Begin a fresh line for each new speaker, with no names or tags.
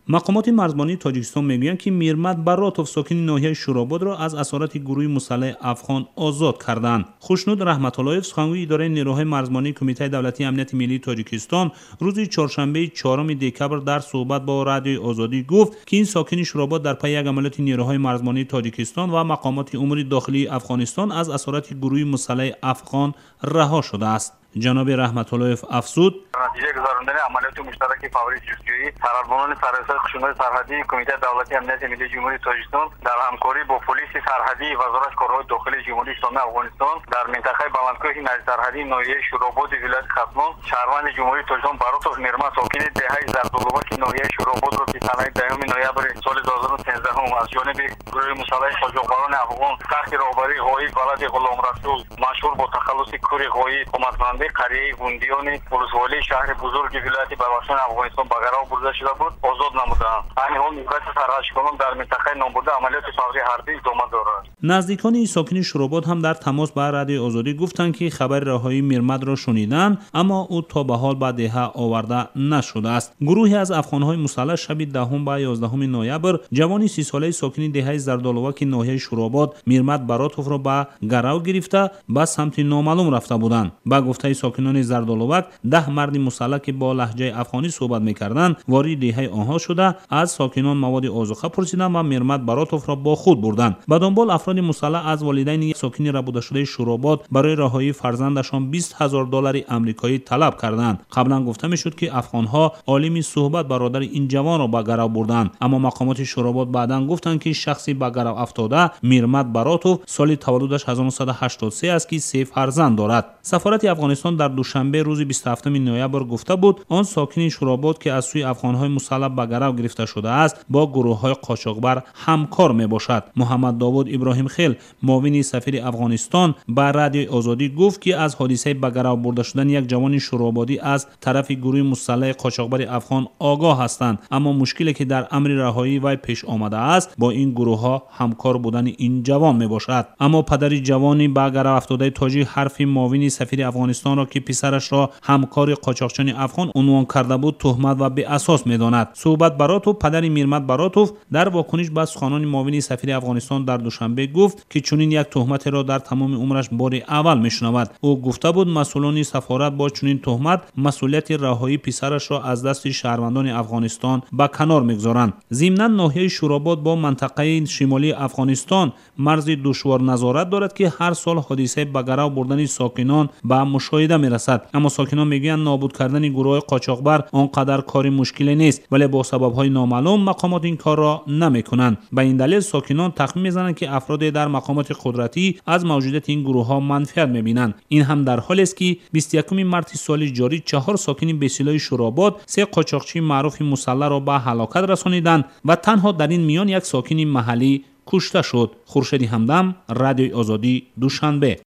مقامات مرزبانی تاجیکستان میگویند که میرمد براتوف ساکن ناحیه شوراباد را از اسارت گروه مسلح افغان آزاد کردند. خوشنود رحمت اللهیف سخنگوی اداره نیروهای مرزبانی کمیته دولتی امنیت ملی تاجیکستان روز چهارشنبه 4 دکبر در صحبت با رادیوی آزادی گفت که این ساکن شوراباد در پی یک عملیات نیروهای مرزبانی تاجیکستان و مقامات امور داخلی افغانستان از اسارت گروه مسلح افغان رها شده است. جناب رحمت اللهیف افزود:
نتیجه گذراندن عملیات مشترک فوری جستجویی سربازان سراسر خشونت سرحدی کمیته دولتی امنیت ملی جمهوری تاجیکستان در همکاری با پلیس سرحدی وزارت کارهای داخلی جمهوری اسلامی افغانستان در منطقه بلندکوه نزدیک سرحدی ناحیه شوراباد ولایت ختلان شهروند جمهوری تاجیکستان براتوف میرمد ساکن دهه زردآلوبک ناحیه شوراباد را که سنه 10 نوامبر سال 2013 از جانب گروه مسلح قاچاقبران افغان تحت رهبری قائد بلد غلام رسول مشهور با تخلص کوری قائد حکومتمند قریه گوندیان ولسوالی شهر بزرگ ولایت بدخشان افغانستان به گرو برده شده بود آزاد نمودند. همین حال موقعیت سرحدشکنان در منطقه نامبرده عملیات فوری حربی ادامه دارد.
نزدیکان ساکن شوراباد هم در تماس با رادیوی آزادی گفتند که خبر رهایی میرمد را شنیدند، اما او تا به حال به دهه آورده نشده است. گروهی از افغانهای مسلح شب 10 و 11 نوامبر جوانی 30 ساله ساکن دهه زردآلوبک ناحیه شوراباد میرمد براتوف را به گرو گرفته به سمت نامعلوم رفته بودند. با گفته ساکنان زردآلوبک 10 مرد مسلح که با لهجه افغانی صحبت می‌کردند وارد دهه آنها شده از ساکنان مواد آذوقه پرسیدند و میرمد براتوف را با خود بردند. به دنبال افراد مسلح از والدین ساکن ربوده شده شوراباد برای رهایی فرزندشان $20,000 آمریکایی طلب کردند. قبلا گفته میشد که افغانها عالم صحبت برادر این جوان را به گرو بردند، اما مقامات شوراباد بعداً گفتند که شخصی به گرو افتاده میرمد براتوف سال تولدش 1983 است که 3 فرزند دارد. سفارت افغانستان در دوشنبه روز 27 نوامبر گفته بود آن ساکن شوراباد که از سوی افغانهای مسلح به گرو گرفته شده است با گروه‌های قاچاقبر همکار میباشد. محمد داوود ابراهیم خیل معاون سفیر افغانستان به رادیوی آزادی گفت که از حادثه به گرو برده شدن یک جوان شورابادی از طرف گروه مسلح قاچاقبر افغان آگاه هستند، اما مشکلی که در امر رهایی وی پیش آمده است با این گروه‌ها همکار بودن این جوان میباشد. اما پدر جوانی به گرو افتاده تاجی حرف معاون سفیر افغانستان را که پسرش را همکار قاچاقچیان افغان عنوان کرده بود تهمت و بی اساس می‌داند. صحبت براتوف پدر میرمد براتوف در واکنش به سخنان معاون سفیر افغانستان در دوشنبه گفت که چنین یک تهمت را در تمام عمرش بار اول میشنود. او گفته بود مسئولان سفارت با چنین تهمت مسئولیت رهایی پسرش را از دست شهروندان افغانستان به کنار میگذارند. ضمناً ناحیه شوراباد با منطقه شمالی افغانستان مرز دشوار نظارت دارد که هر سال حادثه به گرو بردن ساکنان به مشاهده میرسد، اما ساکنان میگویند نابود کردن گروه قاچاقبر آنقدر کار مشکلی نیست، ولی با سبب‌های نامعلوم مقامات این کار را نمیکنند. به این دلیل ساکنان تخمین میزنند که افراد در مقامات قدرتی از موجودیت این گروه‌ها منفعت میبینند. این هم در حالی است که 21 مارس سال جاری 4 ساکن بسیلای شوراباد 3 قاچاقچی معروف مسلح را به هلاکت رسانیدند و تنها در این میان یک ساکن محلی کشته شد. خورشید همدم، رادیوی آزادی، دوشنبه.